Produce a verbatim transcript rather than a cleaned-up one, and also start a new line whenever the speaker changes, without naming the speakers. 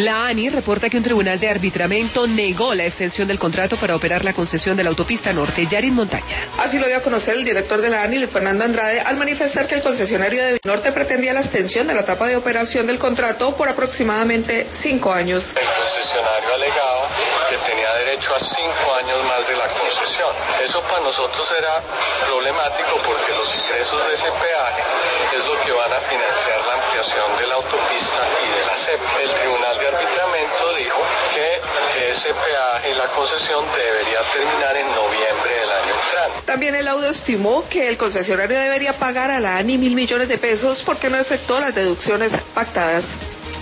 La ANI reporta que un tribunal de arbitramiento negó la extensión del contrato para operar la concesión de la autopista norte. Yarin Montaña.
Así lo dio a conocer el director de la ANI, Luis Fernando Andrade, al manifestar que el concesionario de Norte pretendía la extensión de la etapa de operación del contrato por aproximadamente cinco años.
El concesionario alegaba que tenía derecho a cinco años más de la concesión. Eso para nosotros era problemático porque los ingresos de ese peaje es lo que van a financiar la ampliación de la autopista y de la C E P. El tribunal de arbitramiento dijo que ese peaje y la concesión debería terminar en noviembre del año entrante.
También el laudo estimó que el concesionario debería pagar a la ANI mil millones de pesos porque no efectuó las deducciones pactadas.